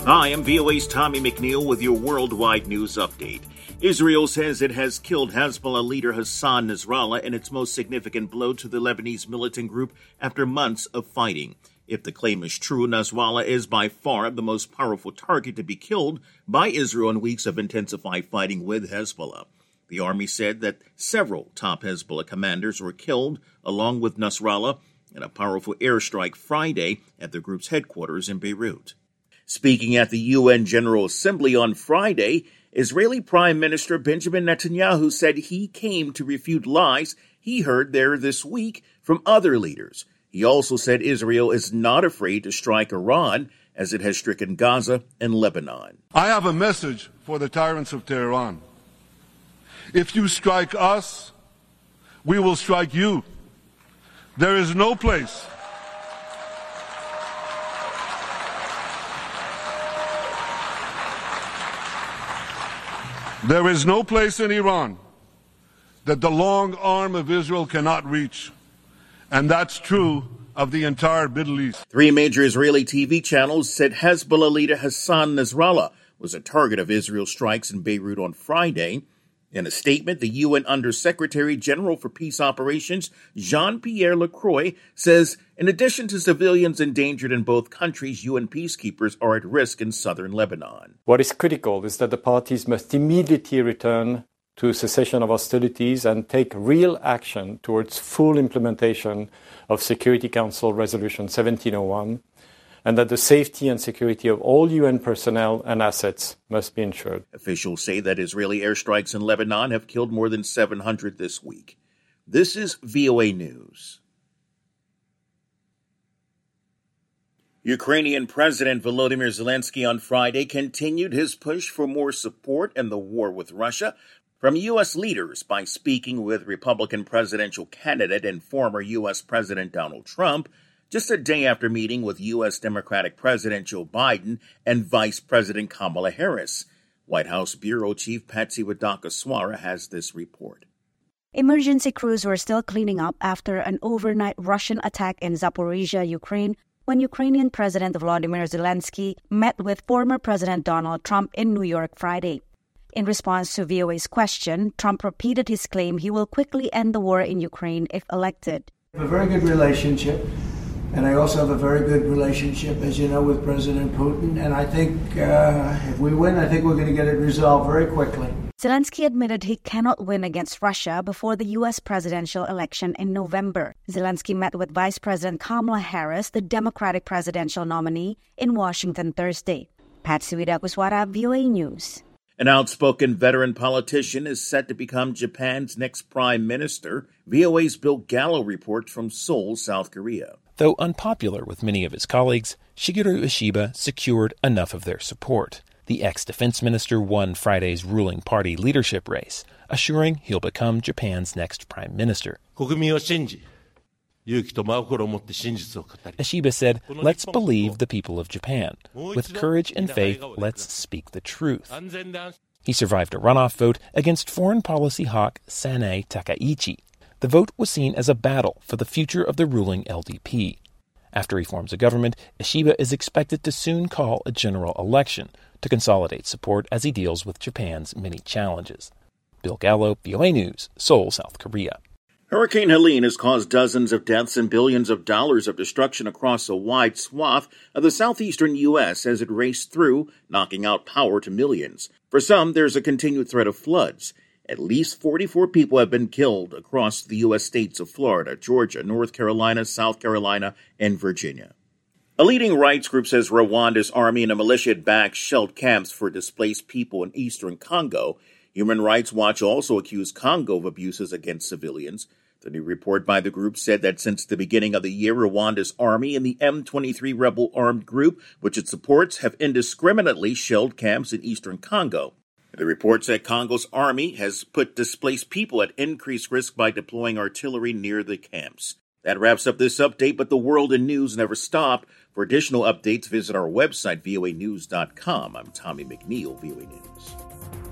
Hi, I'm VOA's Tommy McNeil with your worldwide news update. Israel says it has killed Hezbollah leader Hassan Nasrallah in its most significant blow to the Lebanese militant group after months of fighting. If the claim is true, Nasrallah is by far the most powerful target to be killed by Israel in weeks of intensified fighting with Hezbollah. The army said that several top Hezbollah commanders were killed, along with Nasrallah, in a powerful airstrike Friday at the group's headquarters in Beirut. Speaking at the UN General Assembly on Friday, Israeli Prime Minister Benjamin Netanyahu said he came to refute lies he heard there this week from other leaders. He also said Israel is not afraid to strike Iran, as it has stricken Gaza and Lebanon. I have a message for the tyrants of Tehran. If you strike us, we will strike you. There is no place in Iran that the long arm of Israel cannot reach. And that's true of the entire Middle East. 3 major Israeli TV channels said Hezbollah leader Hassan Nasrallah was a target of Israel's strikes in Beirut on Friday. In a statement, the UN Undersecretary General for Peace Operations, Jean-Pierre Lacroix, says in addition to civilians endangered in both countries, UN peacekeepers are at risk in southern Lebanon. What is critical is that the parties must immediately return to cessation of hostilities and take real action towards full implementation of Security Council Resolution 1701, and that the safety and security of all UN personnel and assets must be ensured. Officials say that Israeli airstrikes in Lebanon have killed more than 700 this week. This is VOA News. Ukrainian President Volodymyr Zelensky on Friday continued his push for more support in the war with Russia from U.S. leaders by speaking with Republican presidential candidate and former U.S. President Donald Trump just a day after meeting with U.S. Democratic President Joe Biden and Vice President Kamala Harris. White House Bureau Chief Patsy Widakuswara has this report. Emergency crews were still cleaning up after an overnight Russian attack in Zaporizhia, Ukraine, when Ukrainian President Volodymyr Zelensky met with former President Donald Trump in New York Friday. In response to VOA's question, Trump repeated his claim he will quickly end the war in Ukraine if elected. We have a very good relationship. And I also have a very good relationship, as you know, with President Putin. And I think if we win, I think we're going to get it resolved very quickly. Zelensky admitted he cannot win against Russia before the U.S. presidential election in November. Zelensky met with Vice President Kamala Harris, the Democratic presidential nominee, in Washington Thursday. Patsy Widakuswara, VOA News. An outspoken veteran politician is set to become Japan's next prime minister. VOA's Bill Gallo reports from Seoul, South Korea. Though unpopular with many of his colleagues, Shigeru Ishiba secured enough of their support. The ex-defense minister won Friday's ruling party leadership race, assuring he'll become Japan's next prime minister. Ishiba said, "Let's believe the people of Japan. With courage and faith, let's speak the truth." He survived a runoff vote against foreign policy hawk Sanae Takaichi. The vote was seen as a battle for the future of the ruling LDP. After he forms a government, Ishiba is expected to soon call a general election to consolidate support as he deals with Japan's many challenges. Bill Gallo, VOA News, Seoul, South Korea. Hurricane Helene has caused dozens of deaths and billions of dollars of destruction across a wide swath of the southeastern U.S. as it raced through, knocking out power to millions. For some, there's a continued threat of floods. At least 44 people have been killed across the U.S. states of Florida, Georgia, North Carolina, South Carolina, and Virginia. A leading rights group says Rwanda's army and a militia had shelled camps for displaced people in eastern Congo. Human Rights Watch also accused Congo of abuses against civilians. The new report by the group said that since the beginning of the year, Rwanda's army and the M23 rebel armed group, which it supports, have indiscriminately shelled camps in eastern Congo. The report said Congo's army has put displaced people at increased risk by deploying artillery near the camps. That wraps up this update, but the world and news never stop. For additional updates, visit our website, voanews.com. I'm Tommy McNeil, VOA News.